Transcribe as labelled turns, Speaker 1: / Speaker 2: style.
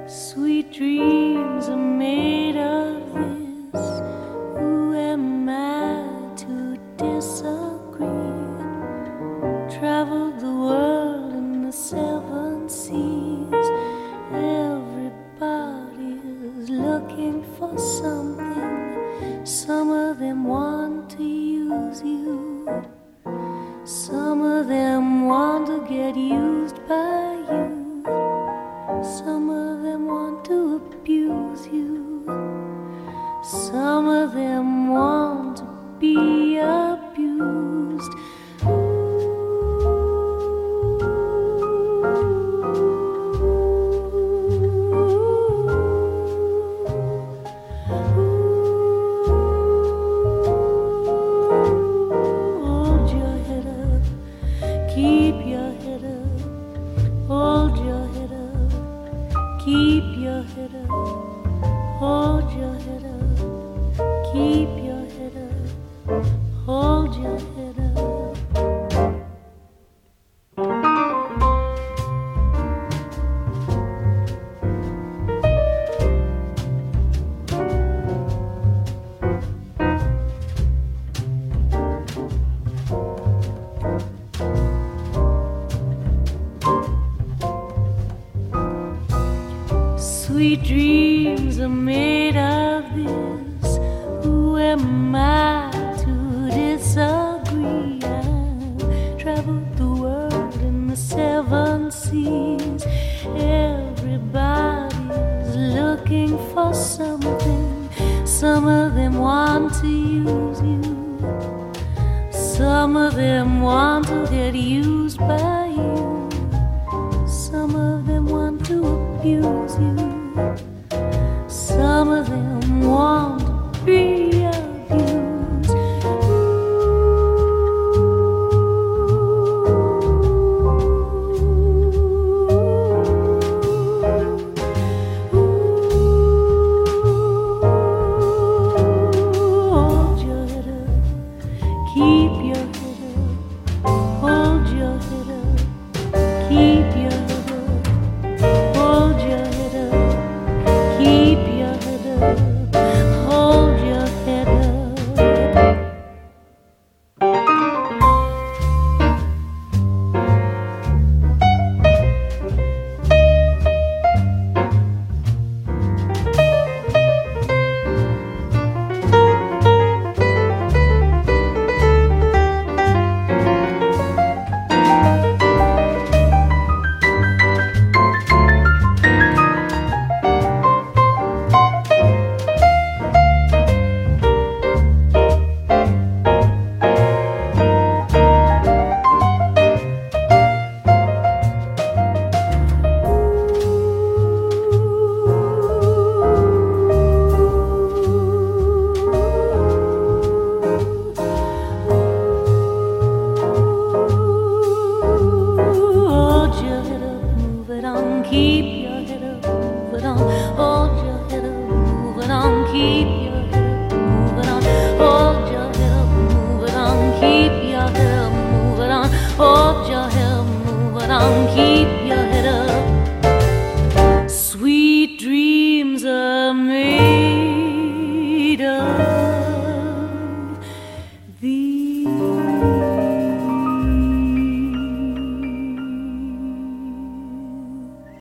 Speaker 1: Sweet dreams are made of this. Who am I to disagree? Traveled the world in the seven seas. Everybody is looking for something. Some of them want to use you. Some of them want to get used by you. Some of them want to abuse you. Some of them want to be abused. Hold your head up, keep your head up. Hold your head up, keep your head up. Hold your head up, keep your head up. Hold your head up. Sweet dreams are made of this. Who am I to disagree? I've traveled the world in the seven seas. Everybody's looking for something. Some of them want to use you. Some of them want to get used by you. Some of them want to abuse you. Some of them want to be abused. Hold your head up, keep your head up. Hold your head up, keep your head up. Hold your head up, keep your head up. Hold your head up. Keep your head up, move it on. Hold your head up, move it on. Keep your head up, move it on. Hold your head up, move it on. Keep your head up, move it on. Hold your head up, move it on. Keep